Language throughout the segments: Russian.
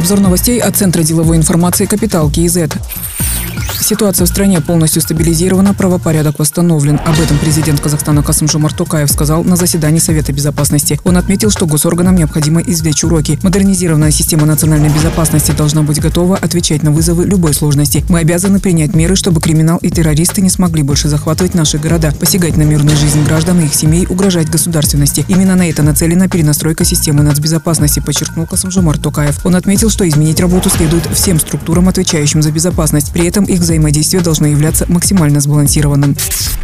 Обзор новостей от Центра деловой информации «Капитал КИЗ». Ситуация в стране полностью стабилизирована, правопорядок восстановлен. Об этом президент Казахстана Касым-Жомарт Токаев сказал на заседании Совета безопасности. Он отметил, что госорганам необходимо извлечь уроки. Модернизированная система национальной безопасности должна быть готова отвечать на вызовы любой сложности. Мы обязаны принять меры, чтобы криминал и террористы не смогли больше захватывать наши города, посягать на мирную жизнь граждан и их семей, угрожать государственности. Именно на это нацелена перенастройка системы нацбезопасности, подчеркнул Касым-Жомарт Токаев. Он отметил, что изменить работу следует всем структурам, отвечающим за безопасность. При этом их взаимодействие должно являться максимально сбалансированным.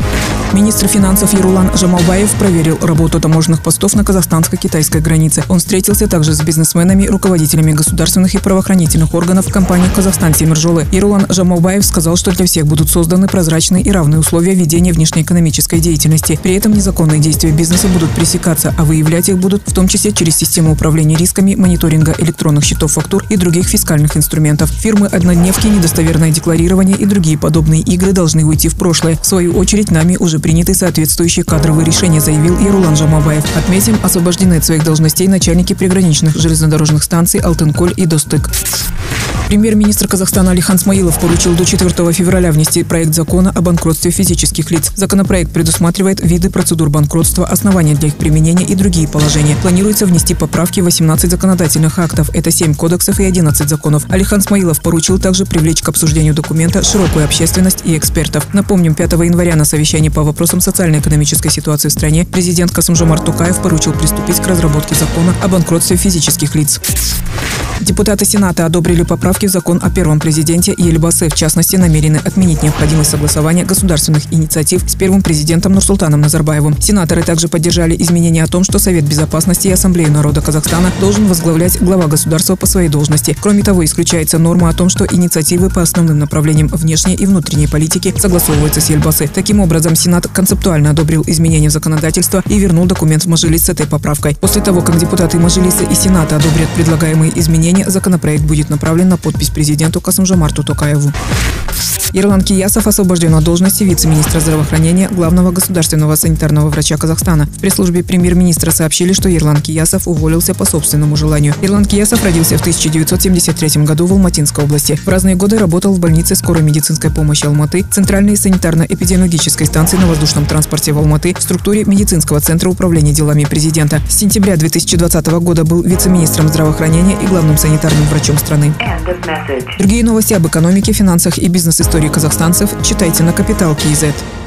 Министр финансов Ерулан Жамалбаев проверил работу таможенных постов на казахстанско-китайской границе. Он встретился также с бизнесменами, руководителями государственных и правоохранительных органов компании «Казахстан-Темиржолы». Ерулан Жамалбаев сказал, что для всех будут созданы прозрачные и равные условия ведения внешнеэкономической деятельности. При этом незаконные действия бизнеса будут пресекаться, а выявлять их будут в том числе через систему управления рисками, мониторинга электронных счетов фактур и других фискальных инструментов. Фирмы-однодневки, недостоверное декларирование и другие подобные игры должны уйти в прошлое. В свою очередь, нами уже приняты соответствующие кадровые решения, заявил Ерулан Жамалбаев. Отметим, освобождены от своих должностей начальники приграничных железнодорожных станций Алтынколь и Достык. Премьер-министр Казахстана Алихан Смаилов поручил до 4 февраля внести проект закона о банкротстве физических лиц. Законопроект предусматривает виды процедур банкротства, основания для их применения и другие положения. Планируется внести поправки в 18 законодательных актов. Это 7 кодексов и 11 законов. Алихан Смаилов поручил также привлечь к обсуждению документа широкую общественность и экспертов. Напомним, 5 января на совещании по вопросам социально-экономической ситуации в стране президент Касым-Жомарт Токаев поручил приступить к разработке закона о банкротстве физических лиц. Депутаты Сената одобрили поправки в закон о первом президенте Елбасы. В частности, намерены отменить необходимость согласования государственных инициатив с первым президентом Нурсултаном Назарбаевым. Сенаторы также поддержали изменения о том, что Совет безопасности и Ассамблею народа Казахстана должен возглавлять глава государства по своей должности. Кроме того, исключается норма о том, что инициативы по основным направлениям внешней и внутренней политики согласовываются с Елбасы. Таким образом, Сенат концептуально одобрил изменения в законодательство и вернул документ в Мажилис с этой поправкой. После того, как депутаты Мажилиса и Сената одобрят предлагаемые изменения, законопроект будет направлен на подпись президенту Касым-Жомарту Токаеву. Ерлан Киясов освобожден от должности вице-министра здравоохранения, главного государственного санитарного врача Казахстана. В пресс-службе премьер-министра сообщили, что Ерлан Киясов уволился по собственному желанию. Ерлан Киясов родился в 1973 году в Алматинской области. В разные годы работал в больнице скорой медицинской помощи Алматы, Центральной санитарно-эпидемиологической станции на воздушном транспорте в Алматы, в структуре медицинского центра управления делами президента. С сентября 2020 года был вице-министром здравоохранения и главным санитарным врачом страны. Другие новости об экономике, финансах и бизнес-истории казахстанцев читайте на Капитал КИЗ.